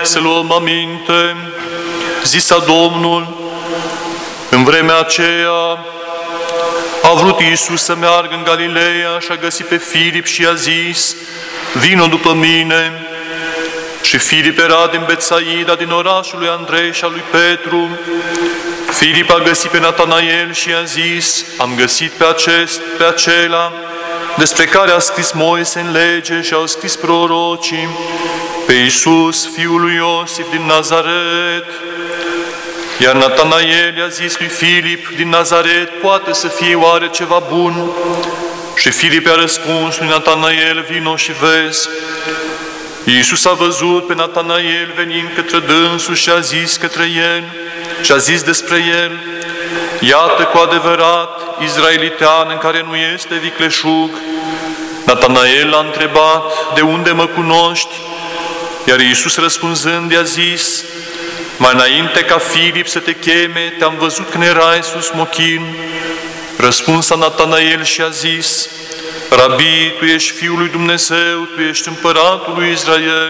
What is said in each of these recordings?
să luăm aminte. Zisa Domnul, în vremea aceea a vrut Iisus să meargă în Galileea și a găsit pe Filip și i-a zis, vino după mine. Și Filip era din Betsaida, din orașul lui Andrei și al lui Petru. Filip a găsit pe Natanael și i-a zis, am găsit pe acela despre care a scris Moise în lege și au scris prorocii, pe Iisus, fiul lui Iosif din Nazaret. Iar Natanael i-a zis lui Filip, din Nazaret poate să fie oare ceva bun? Și Filip i-a răspuns lui Natanael, vino și vezi. Iisus a văzut pe Natanael venind către dânsul și a zis către el, și a zis despre el, iată cu adevărat izraelitean în care nu este vicleșug. Natanael l-a întrebat, de unde mă cunoști? Iar Iisus răspunzând i-a zis, mai înainte ca Filip să te cheme, te-am văzut când erai sus smochin. Răspuns a Natanael și a zis, Rabi, tu ești Fiul lui Dumnezeu, tu ești împăratul lui Israel.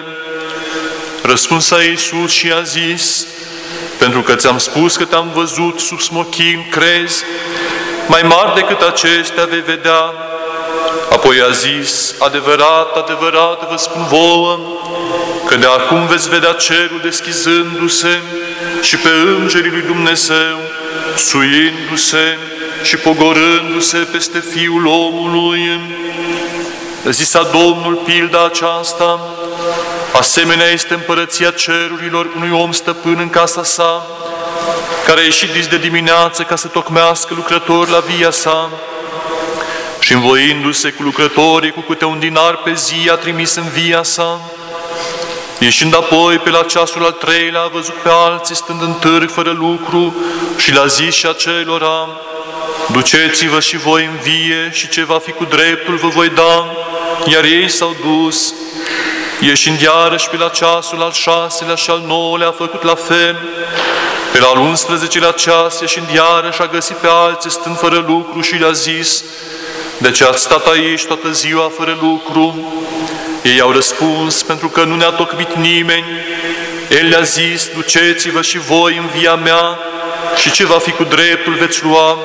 Răspuns a Iisus și a zis, pentru că ți-am spus că te-am văzut sub smochin, crezi? Mai mari decât acestea vei vedea. Apoi a zis, adevărat, adevărat vă spun vouă, că de acum veți vedea cerul deschizându-se și pe îngerii lui Dumnezeu suindu-se și pogorându-se peste Fiul omului. Zisa Domnul pilda aceasta, asemenea este împărăția cerurilor unui om stăpân în casa sa, care a ieșit dis de dimineață ca să tocmească lucrători la via sa și învoindu-se cu lucrătorii cu câte un dinar pe zi a trimis în via sa. Ieșind apoi pe la ceasul al treilea a văzut pe alții stând în târg fără lucru și le-a zis și acelora, duceți-vă și voi în vie și ce va fi cu dreptul vă voi da, iar ei s-au dus. Ieșind iarăși pe la ceasul al șaselea și al nouălea a făcut la fel. Pe la al 11-lea ceas, ieșind iarăși a găsit pe alții stând fără lucru și le-a zis, de ce ați stat aici toată ziua fără lucru? Ei au răspuns, pentru că nu ne-a tocmit nimeni. El le-a zis, duceți-vă și voi în via mea și ce va fi cu dreptul veți lua.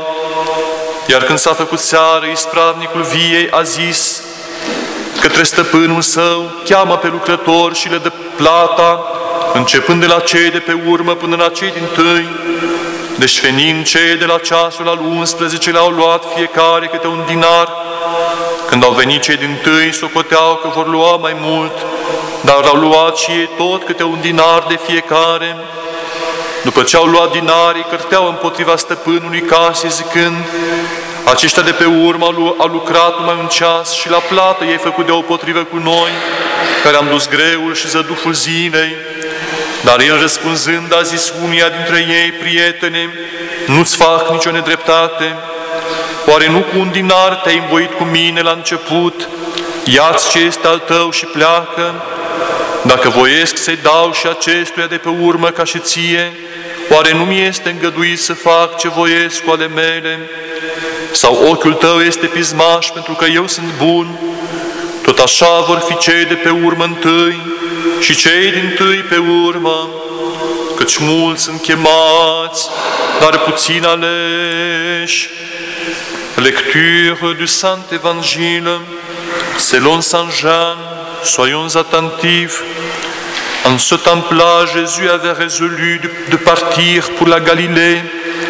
Iar când s-a făcut seară, ispravnicul viei a zis către stăpânul său, cheamă pe lucrători și le dă plata, începând de la cei de pe urmă până la cei dintâi. Deci venind cei de la ceasul al 11-lea au luat fiecare câte un dinar. Când au venit cei dintâi, socoteau că vor lua mai mult, dar au luat și ei tot câte un dinar de fiecare. După ce au luat dinarii, cărteau împotriva stăpânului casei, zicând, aceștia de pe urmă au lucrat numai un ceas și la plată ei făcut deopotrivă cu noi, care am dus greul și zăduful zilei. Dar el răspunzând a zis unuia dintre ei, prietene, nu-ți fac nicio nedreptate. Oare nu cu un dinar te-ai învoit cu mine la început? Ia-ți ce este al tău și pleacă. Dacă voiesc să-i dau și acestuia de pe urmă ca și ție, oare nu mi este îngăduit să fac ce voiesc cu ale mele? Sau ochiul tău este pismaș pentru că eu sunt bun? Tot așa vor fi cei de pe urmă întâi și cei dintâi pe urmă, căci mulți sunt chemați, dar puțin aleși. Lecture du Saint Évangile selon Saint Jean, soyons attentifs. En ce temps-là, Jésus avait résolu de partir pour la Galilée.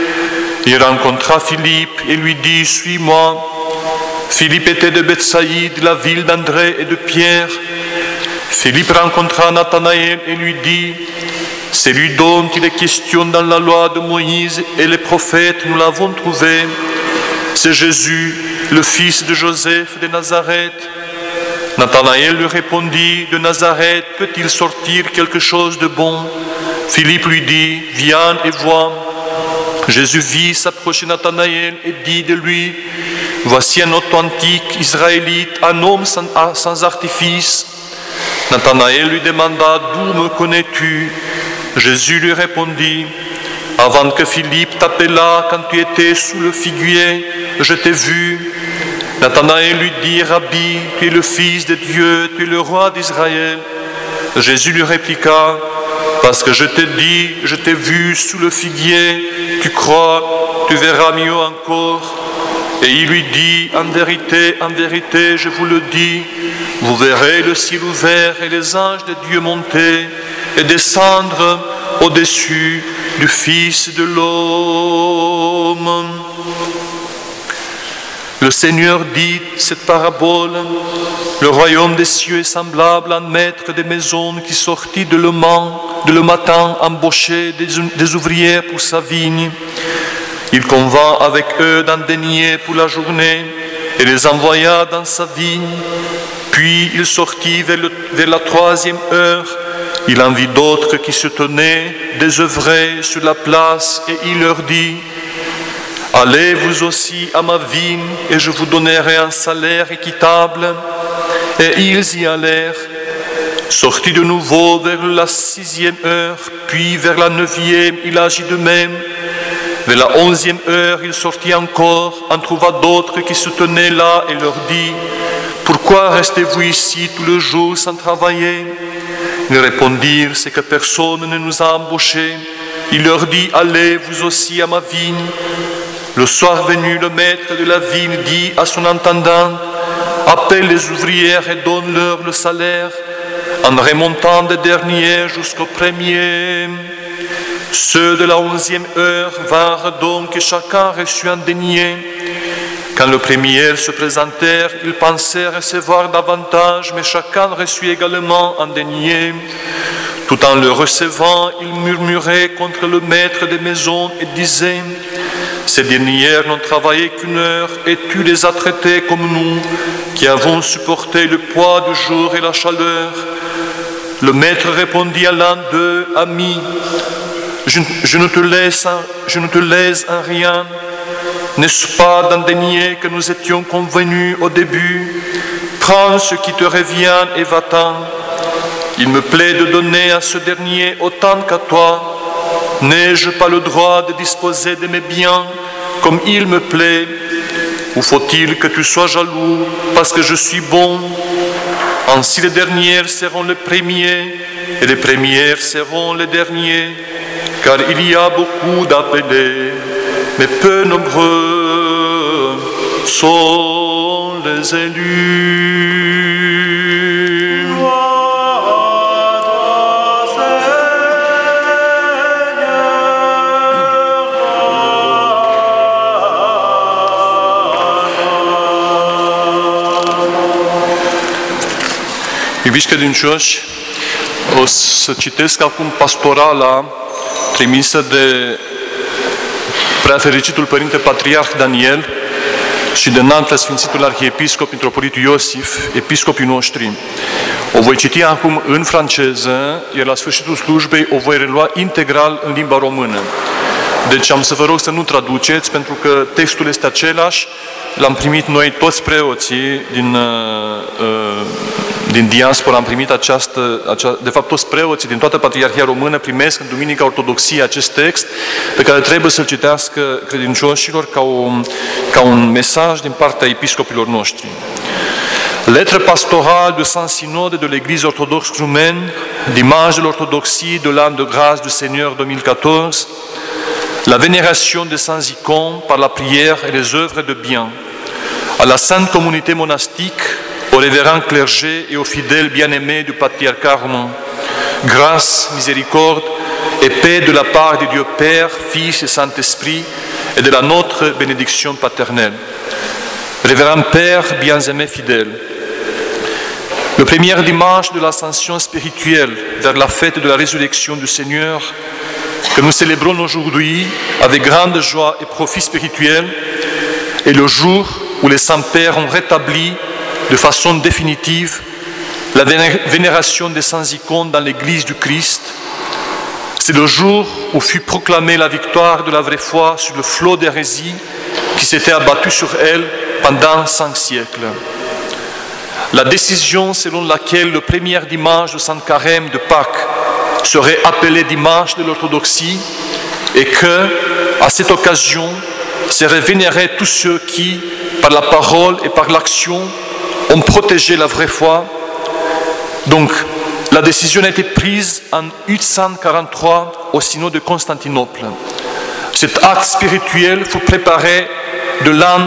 Il rencontra Philippe et lui dit, suis-moi. Philippe était de Bethsaïde, la ville d'André et de Pierre. Philippe rencontra Nathanaël et lui dit, celui dont il est question dans la loi de Moïse et les prophètes, nous l'avons trouvé. C'est Jésus, le fils de Joseph de Nazareth. Nathanaël lui répondit, de Nazareth peut-il sortir quelque chose de bon? Philippe lui dit, viens et vois. Jésus vit s'approcher Nathanaël et dit de lui, voici un authentique israélite, un homme sans artifice. Nathanaël lui demanda, d'où me connais-tu? Jésus lui répondit, avant que Philippe t'appelât quand tu étais sous le figuier, je t'ai vu. Nathanaël lui dit, Rabbi, tu es le Fils de Dieu, tu es le roi d'Israël. Jésus lui répliqua, Parce que je t'ai dit, je t'ai vu sous le figuier, tu crois, tu verras mieux encore. Et il lui dit, en vérité, je vous le dis, vous verrez le ciel ouvert et les anges de Dieu monter et descendre au-dessus du Fils de l'homme. Le Seigneur dit cette parabole, le royaume des cieux est semblable à un maître des maisons qui sortit de le matin embaucher des ouvriers pour sa vigne. Il convint avec eux d'un denier pour la journée et les envoya dans sa vigne. Puis il sortit vers la 3e heure. Il en vit d'autres qui se tenaient désœuvrés sur la place et il leur dit, « Allez vous aussi à ma vigne et je vous donnerai un salaire équitable. » Et ils y allèrent. Sortit de nouveau vers la 6e heure, puis vers la 9e, il agit de même. Vers la 11e heure, il sortit encore, en trouva d'autres qui se tenaient là et leur dit, « Pourquoi restez-vous ici tout le jour sans travailler ?» Ils répondirent, « C'est que personne ne nous a embauchés. » Il leur dit, « Allez vous aussi à ma vigne. » Le soir venu, le maître de la vigne dit à son intendant, « Appelle les ouvrières et donne-leur le salaire, en remontant des derniers jusqu'au premier. » Ceux de la 11e heure vinrent donc et chacun reçut un denier. Quand le premier se présentèrent, ils pensaient recevoir davantage, mais chacun reçut également un denier. Tout en le recevant, ils murmuraient contre le maître des maisons et disaient, « Ces derniers n'ont travaillé qu'1 heure et tu les as traités comme nous, qui avons supporté le poids du jour et la chaleur. » Le maître répondit à l'un d'eux, « Ami, je ne te laisse en rien. N'est-ce pas d'un denier que nous étions convenus au début? Prends ce qui te revient et va-t'en. Il me plaît de donner à ce dernier autant qu'à toi. N'ai-je pas le droit de disposer de mes biens comme il me plaît? Ou faut-il que tu sois jaloux parce que je suis bon? Ainsi les derniers seront les premiers et les premiers seront les derniers. Car il y a beaucoup d'appelés, mais peu nombreux sont les élus. Iubiți credincioși, o să citesc acum pastorala trimisă de preafericitul Părinte Patriarh Daniel și de înalt preasfințitul Arhiepiscop Mitropolitul Iosif, episcopii noștri. O voi citi acum în franceză, iar la sfârșitul slujbei o voi relua integral în limba română. Deci am să vă rog să nu traduceți, pentru că textul este același, l-am primit noi toți preoții din diaspora, am primit de fapt toți preoții din toată Patriarhia Română primesc în Duminica Ortodoxiei acest text pe care trebuie să-l citească credincioșilor ca un mesaj din partea episcopilor noștri. Lettre pastorale de Saint-Synode de l'Église orthodoxe roumaine, d'image de l'orthodoxie de l'an de grâce du Seigneur 2014, la vénération des saints icônes par la prière et les œuvres de bien, à la sainte communauté monastique, aux révérends clergés et aux fidèles bien-aimés du patriarcat romain. Grâce, miséricorde et paix de la part de Dieu Père, Fils et Saint-Esprit et de la nôtre bénédiction paternelle. Révérend Père, bien-aimé fidèle, le premier dimanche de l'ascension spirituelle vers la fête de la résurrection du Seigneur, que nous célébrons aujourd'hui avec grande joie et profit spirituel, est le jour où les saints pères ont rétabli de façon définitive la vénération des saints icônes dans l'Église du Christ. C'est le jour où fut proclamée la victoire de la vraie foi sur le flot d'hérésie qui s'était abattu sur elle pendant 5 siècles. La décision selon laquelle le premier dimanche de Saint Carême de Pâques serait appelé dimanche de l'orthodoxie et que, à cette occasion, seraient vénérés tous ceux qui, par la parole et par l'action, ont protégé la vraie foi. Donc, La décision a été prise en 843 au synode de Constantinople. Cet acte spirituel fut préparé de l'an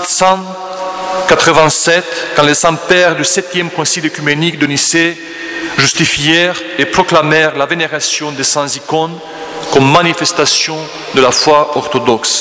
787, quand les saints pères du 7e concile œcuménique de Nicée justifièrent et proclamèrent la vénération des saints icônes comme manifestation de la foi orthodoxe.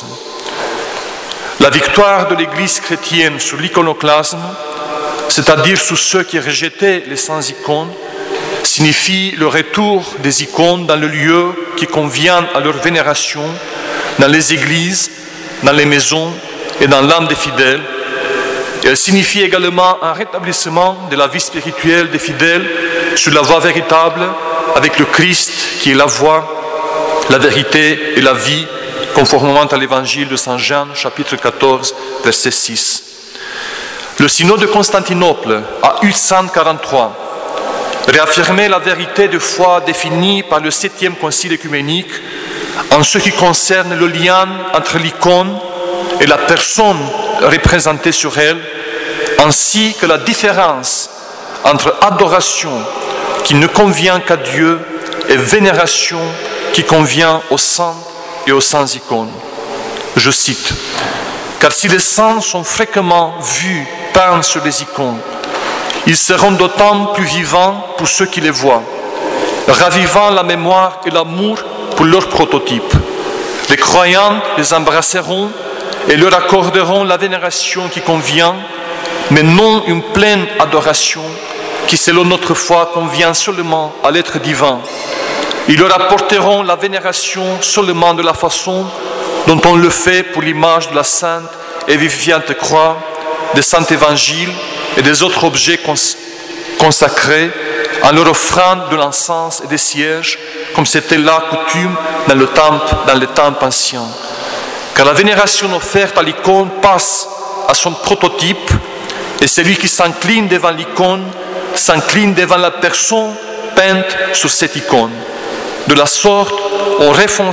La victoire de l'Église chrétienne sur l'iconoclasme, c'est-à-dire sur ceux qui rejetaient les saints icônes, signifie le retour des icônes dans le lieu qui convient à leur vénération, dans les églises, dans les maisons et dans l'âme des fidèles. Et elle signifie également un rétablissement de la vie spirituelle des fidèles sur la voie véritable avec le Christ qui est la voie, la vérité et la vie, conformément à l'évangile de Saint Jean, chapitre 14, verset 6. Le synode de Constantinople, à 843, réaffirmait la vérité de foi définie par le 7e concile œcuménique en ce qui concerne le lien entre l'icône et la personne représentée sur elle, ainsi que la différence entre adoration qui ne convient qu'à Dieu et vénération qui convient aux saints et aux saints icônes. Je cite, « Car si les saints sont fréquemment vus peints sur les icônes, ils seront d'autant plus vivants pour ceux qui les voient, ravivant la mémoire et l'amour pour leurs prototypes. Les croyants les embrasseront et leur accorderont la vénération qui convient, mais non une pleine adoration qui, selon notre foi, convient seulement à l'être divin. Ils leur apporteront la vénération seulement de la façon dont on le fait pour l'image de la sainte et vivifiante croix, des saints évangiles et des autres objets consacrés, en leur offrant de l'encens et des cierges, comme c'était la coutume dans les temples anciens. Car la vénération offerte à l'icône passe à son prototype, et celui qui s'incline devant l'icône s'incline devant la personne peinte sur cette icône. De la sorte, on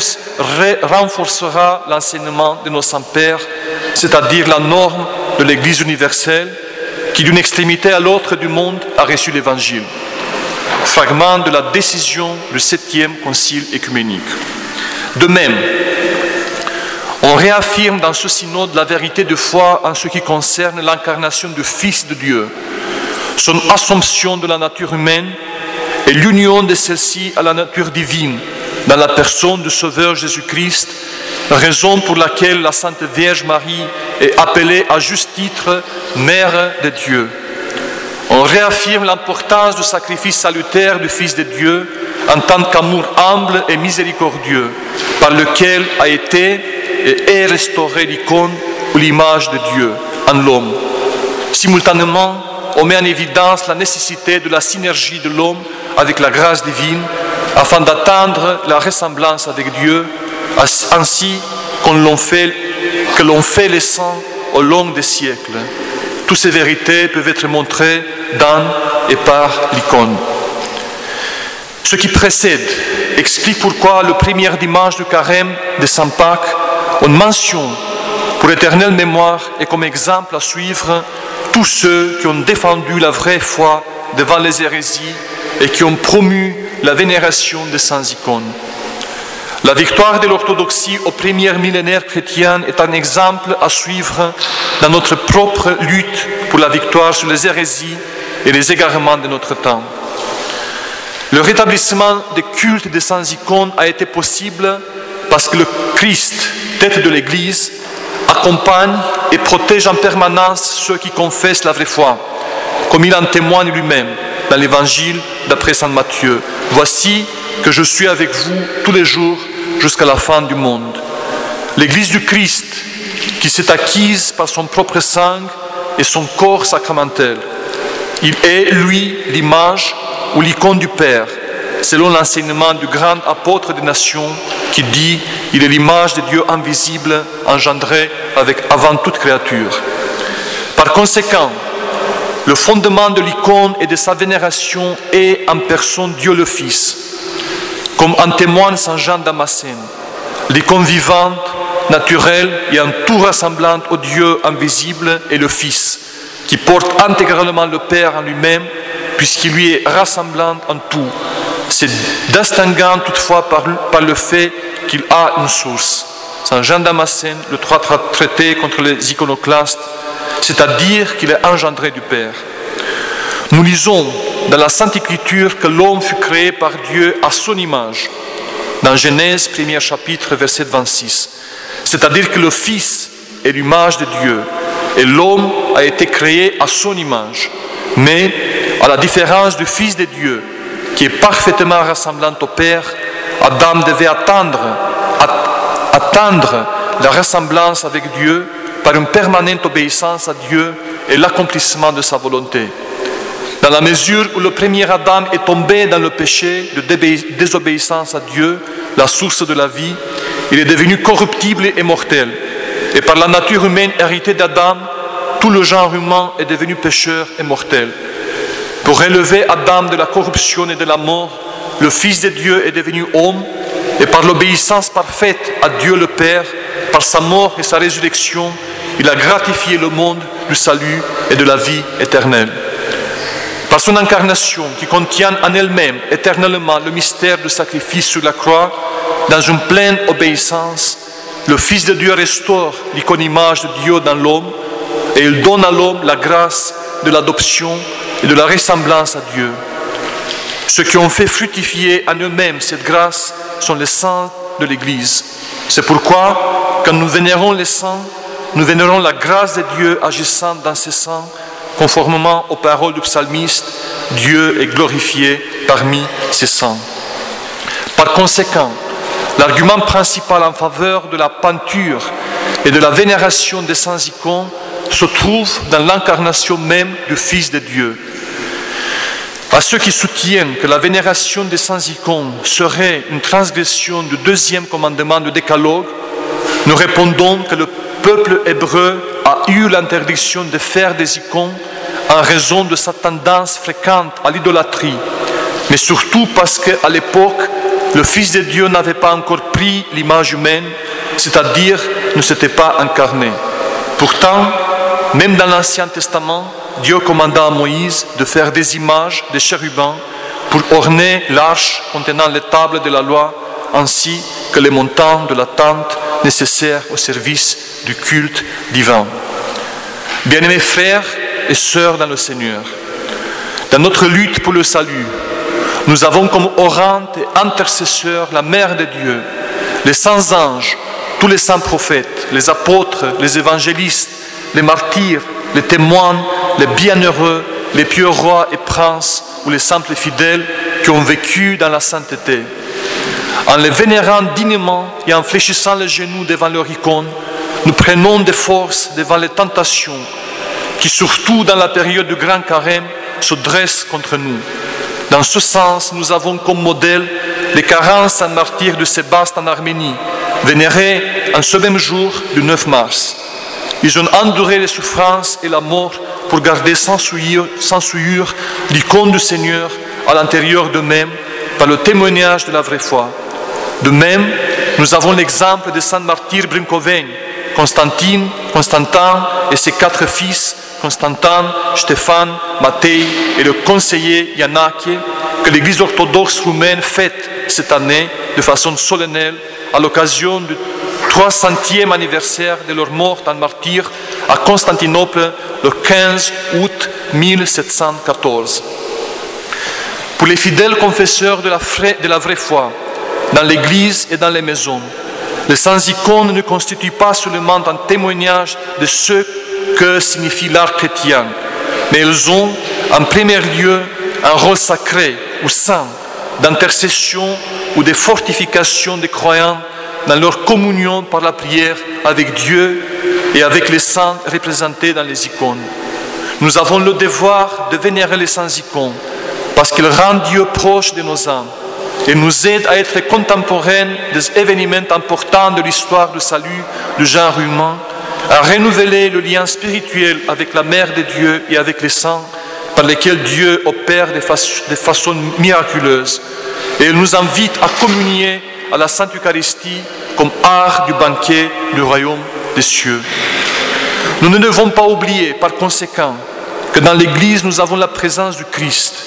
renforcera l'enseignement de nos saints pères, c'est-à-dire la norme de l'Église universelle, qui d'une extrémité à l'autre du monde a reçu l'Évangile. Fragment de la décision du 7e concile œcuménique. De même, on réaffirme dans ce synode la vérité de foi en ce qui concerne l'incarnation du Fils de Dieu, son assomption de la nature humaine et l'union de celle-ci à la nature divine dans la personne du Sauveur Jésus-Christ, raison pour laquelle la Sainte Vierge Marie est appelée à juste titre Mère de Dieu. On réaffirme l'importance du sacrifice salutaire du Fils de Dieu en tant qu'amour humble et miséricordieux, par lequel a été et est restaurée l'icône ou l'image de Dieu en l'homme. Simultanément, on met en évidence la nécessité de la synergie de l'homme avec la grâce divine afin d'atteindre la ressemblance avec Dieu, ainsi que l'on fait les saints au long des siècles. Toutes ces vérités peuvent être montrées dans et par l'icône. Ce qui précède explique pourquoi le premier dimanche du carême de Saint Pâques, on mentionne pour éternelle mémoire et comme exemple à suivre tous ceux qui ont défendu la vraie foi devant les hérésies et qui ont promu la vénération des saints icônes. La victoire de l'orthodoxie au premier millénaire chrétien est un exemple à suivre dans notre propre lutte pour la victoire sur les hérésies et les égarements de notre temps. Le rétablissement des cultes des saints icônes a été possible parce que le Christ, tête de l'Église, accompagne et protège en permanence ceux qui confessent la vraie foi, comme il en témoigne lui-même dans l'Évangile d'après saint Matthieu. « Voici que je suis avec vous tous les jours jusqu'à la fin du monde. » L'Église du Christ, qui s'est acquise par son propre sang et son corps sacramentel. Il est, lui, l'image ou l'icône du Père, selon l'enseignement du grand apôtre des nations qui dit « Il est l'image de Dieu invisible, engendré avant toute créature. » Par conséquent, le fondement de l'icône et de sa vénération est en personne Dieu le Fils, comme en témoigne Saint Jean Damascène, l'icône vivante, naturelle et en tout ressemblante au Dieu invisible et le Fils, qui porte intégralement le Père en lui-même puisqu'il lui est rassemblant en tout, se distinguant toutefois par le fait qu'il a une source. Saint Jean Damascène, le traité contre les iconoclastes, c'est-à-dire qu'il est engendré du Père. Nous lisons dans la Sainte Écriture que l'homme fut créé par Dieu à son image, dans Genèse, 1er chapitre, verset 26. C'est-à-dire que le Fils est l'image de Dieu, et l'homme a été créé à son image. Mais, à la différence du Fils de Dieu, qui est parfaitement ressemblant au Père, Adam devait atteindre la ressemblance avec Dieu par une permanente obéissance à Dieu et l'accomplissement de sa volonté. Dans la mesure où le premier Adam est tombé dans le péché de désobéissance à Dieu, la source de la vie, il est devenu corruptible et mortel. Et par la nature humaine héritée d'Adam, tout le genre humain est devenu pécheur et mortel. Pour relever Adam de la corruption et de la mort, le Fils de Dieu est devenu homme, et par l'obéissance parfaite à Dieu le Père, par sa mort et sa résurrection, il a gratifié le monde du salut et de la vie éternelle. Par son incarnation, qui contient en elle-même éternellement le mystère du sacrifice sur la croix, dans une pleine obéissance, le Fils de Dieu restaure l'icône-image de Dieu dans l'homme et il donne à l'homme la grâce de l'adoption et de la ressemblance à Dieu. Ceux qui ont fait fructifier en eux-mêmes cette grâce sont les saints de l'Église. C'est pourquoi, quand nous vénérons les saints, nous vénérons la grâce de Dieu agissant dans ces saints, conformément aux paroles du psalmiste, Dieu est glorifié parmi ses saints. Par conséquent, l'argument principal en faveur de la peinture et de la vénération des saints icônes se trouve dans l'incarnation même du Fils de Dieu. À ceux qui soutiennent que la vénération des saints icônes serait une transgression du deuxième commandement du Décalogue, nous répondons que le peuple hébreu a eu l'interdiction de faire des icônes en raison de sa tendance fréquente à l'idolâtrie, mais surtout parce qu'à l'époque, le Fils de Dieu n'avait pas encore pris l'image humaine, c'est-à-dire ne s'était pas incarné. Pourtant, même dans l'Ancien Testament, Dieu commanda à Moïse de faire des images de chérubins pour orner l'arche contenant les tables de la loi, ainsi que les montants de la tente nécessaires au service du culte divin. Bien-aimés frères et sœurs dans le Seigneur, dans notre lutte pour le salut, nous avons comme orante et intercesseur la Mère de Dieu, les saints anges, tous les saints prophètes, les apôtres, les évangélistes, les martyrs, les témoins, les bienheureux, les pieux rois et princes ou les simples fidèles qui ont vécu dans la sainteté. En les vénérant dignement et en fléchissant les genoux devant leur icône, nous prenons des forces devant les tentations qui, surtout dans la période du Grand Carême, se dressent contre nous. Dans ce sens, nous avons comme modèle les 40 saints martyrs de Sébaste en Arménie, vénérés en ce même jour du 9 mars. Ils ont enduré les souffrances et la mort pour garder sans souillure l'icône du Seigneur à l'intérieur d'eux-mêmes par le témoignage de la vraie foi. De même, nous avons l'exemple des saints martyrs brincovéens, Constantin et ses 4 fils, Constantin, Stéphane, Mattei et le conseiller Yannaque, que l'Église orthodoxe roumaine fête cette année de façon solennelle à l'occasion du 300e anniversaire de leur mort en martyr à Constantinople le 15 août 1714. Pour les fidèles confesseurs de la vraie foi, dans l'Église et dans les maisons, les saints icônes ne constituent pas seulement un témoignage de ce que signifie l'art chrétien, mais elles ont en premier lieu un rôle sacré ou saint d'intercession ou de fortification des croyants dans leur communion par la prière avec Dieu et avec les saints représentés dans les icônes. Nous avons le devoir de vénérer les saints icônes parce qu'ils rendent Dieu proche de nos âmes et nous aident à être contemporains des événements importants de l'histoire du salut du genre humain, à renouveler le lien spirituel avec la Mère de Dieu et avec les saints par lesquels Dieu opère de façon miraculeuse. Et il nous invite à communier à la Sainte Eucharistie comme art du banquet du royaume des cieux. Nous ne devons pas oublier, par conséquent, que dans l'Église, nous avons la présence du Christ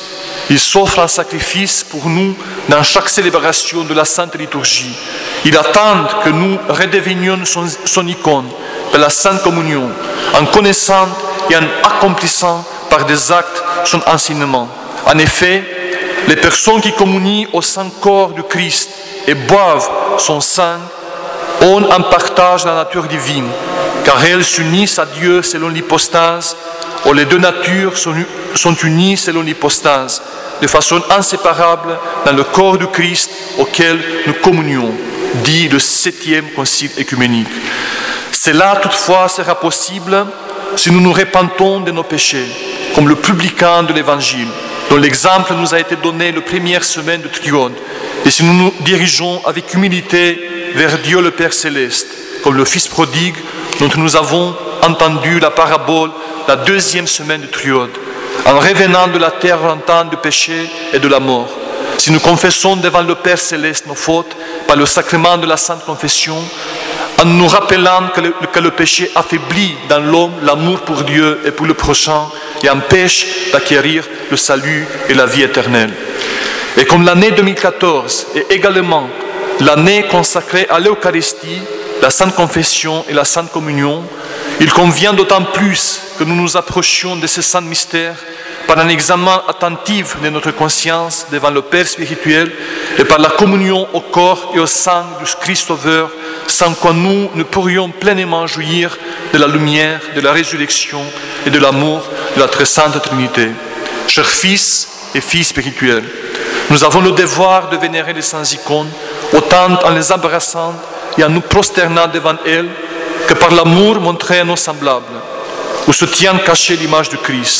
Il s'offre en sacrifice pour nous dans chaque célébration de la Sainte Liturgie. Il attend que nous redevenions son icône de la Sainte Communion, en connaissant et en accomplissant par des actes son enseignement. En effet, les personnes qui communient au Saint-Corps du Christ et boivent son sang ont en partage la nature divine, car elles s'unissent à Dieu selon l'hypostase, où les deux natures sont unies selon l'hypostase, de façon inséparable dans le corps du Christ auquel nous communions, dit le 7e Concile œcuménique. Cela toutefois sera possible si nous nous repentons de nos péchés, comme le publicain de l'Évangile, dont l'exemple nous a été donné la première semaine de Triode, et si nous nous dirigeons avec humilité vers Dieu le Père Céleste, comme le Fils prodigue dont nous avons entendu la parabole la deuxième semaine de Triode, en revenant de la terre rentante du péché et de la mort. Si nous confessons devant le Père Céleste nos fautes par le sacrement de la Sainte Confession, en nous rappelant que le péché affaiblit dans l'homme l'amour pour Dieu et pour le prochain et empêche d'acquérir le salut et la vie éternelle. Et comme l'année 2014 est également l'année consacrée à l'Eucharistie, la Sainte Confession et la Sainte Communion, il convient d'autant plus que nous nous approchions de ces saints mystères par un examen attentif de notre conscience devant le Père spirituel et par la communion au corps et au sang du Christ Sauveur, sans quoi nous ne pourrions pleinement jouir de la lumière, de la résurrection et de l'amour de la très sainte Trinité. Chers fils et filles spirituels, nous avons le devoir de vénérer les saints icônes, autant en les embrassant et en nous prosternant devant elles que par l'amour montré à nos semblables, où se tient cachée l'image du Christ.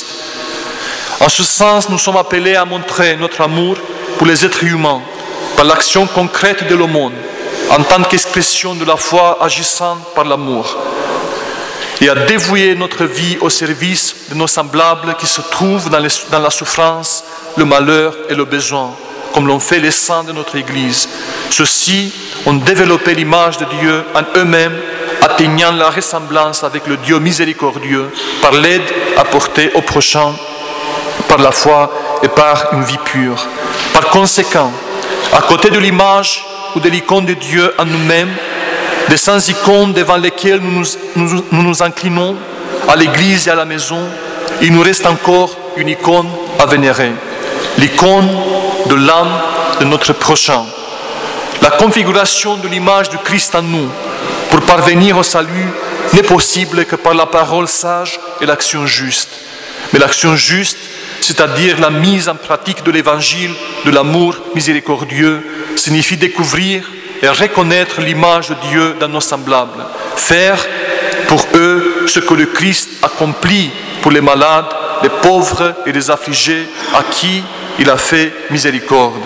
En ce sens, nous sommes appelés à montrer notre amour pour les êtres humains par l'action concrète de l'aumône, en tant qu'expression de la foi agissant par l'amour, et à dévouer notre vie au service de nos semblables qui se trouvent dans la souffrance, le malheur et le besoin, comme l'ont fait les saints de notre Église. Ceux-ci ont développé l'image de Dieu en eux-mêmes, atteignant la ressemblance avec le Dieu miséricordieux par l'aide apportée au prochain, par la foi et par une vie pure. Par conséquent, à côté de l'image ou de l'icône de Dieu en nous-mêmes, des saints icônes devant lesquels nous nous inclinons à l'église et à la maison, il nous reste encore une icône à vénérer, l'icône de l'âme de notre prochain. La configuration de l'image du Christ en nous pour parvenir au salut n'est possible que par la parole sage et l'action juste. Mais l'action juste, c'est-à-dire la mise en pratique de l'évangile de l'amour miséricordieux, signifie découvrir et reconnaître l'image de Dieu dans nos semblables, faire pour eux ce que le Christ accomplit pour les malades, les pauvres et les affligés à qui il a fait miséricorde.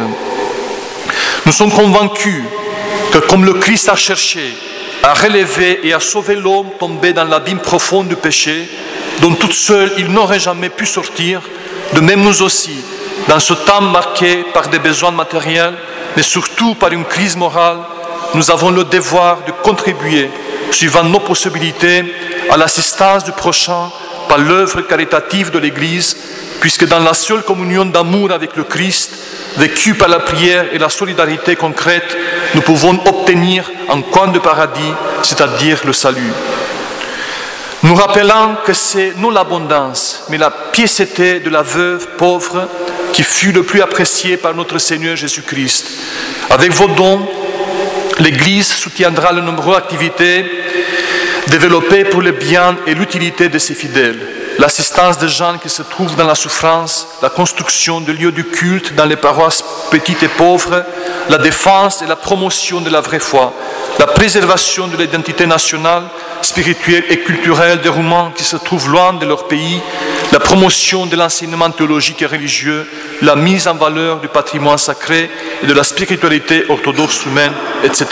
Nous sommes convaincus que comme le Christ a cherché à relever et à sauver l'homme tombé dans l'abîme profond du péché, dont toute seule il n'aurait jamais pu sortir, de même nous aussi, dans ce temps marqué par des besoins matériels, mais surtout par une crise morale, nous avons le devoir de contribuer, suivant nos possibilités, à l'assistance du prochain par l'œuvre caritative de l'Église, puisque dans la seule communion d'amour avec le Christ, vécue par la prière et la solidarité concrète, nous pouvons obtenir un coin de paradis, c'est-à-dire le salut. Nous rappelons que c'est non l'abondance, mais la piécété de la veuve pauvre qui fut le plus apprécié par notre Seigneur Jésus-Christ. Avec vos dons, l'Église soutiendra les nombreuses activités développées pour le bien et l'utilité de ses fidèles. L'assistance des gens qui se trouvent dans la souffrance, la construction de lieux du culte dans les paroisses petites et pauvres, la défense et la promotion de la vraie foi, la préservation de l'identité nationale, spirituelle et culturelle des Roumains qui se trouvent loin de leur pays, la promotion de l'enseignement théologique et religieux, la mise en valeur du patrimoine sacré et de la spiritualité orthodoxe humaine, etc.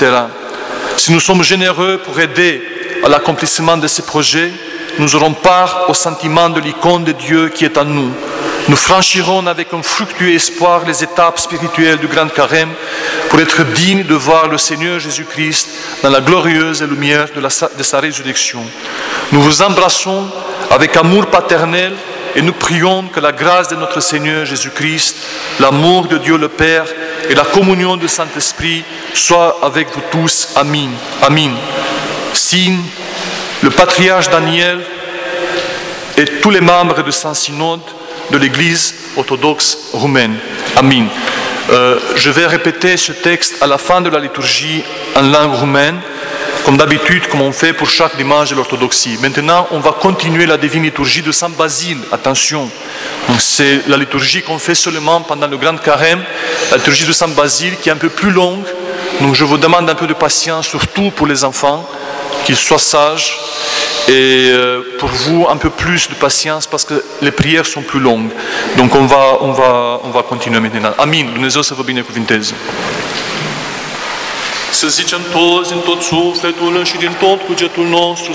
Si nous sommes généreux pour aider à l'accomplissement de ces projets, nous aurons part au sentiment de l'icône de Dieu qui est en nous. Nous franchirons avec un fructueux espoir les étapes spirituelles du Grand Carême pour être dignes de voir le Seigneur Jésus-Christ dans la glorieuse lumière de sa résurrection. Nous vous embrassons avec amour paternel et nous prions que la grâce de notre Seigneur Jésus-Christ, l'amour de Dieu le Père et la communion du Saint-Esprit soient avec vous tous. Amen. Amen. Signe le patriarche Daniel et tous les membres du Saint-Synode de l'Église orthodoxe roumaine. Amen. Je vais répéter ce texte à la fin de la liturgie en langue roumaine, comme d'habitude, comme on fait pour chaque dimanche de l'orthodoxie. Maintenant, on va continuer la divine liturgie de Saint Basile. Attention, c'est la liturgie qu'on fait seulement pendant le grand carême, la liturgie de Saint Basile qui est un peu plus longue. Donc je vous demande un peu de patience, surtout pour les enfants, qu'ils soient sages. Et pour vous, un peu plus de patience parce que les prières sont plus longues. Donc on va continuer maintenant. Amin. Dumnezeu să vă binecuvinteze. Să zicem toți din tot sufletul și din tot cugetul nostru,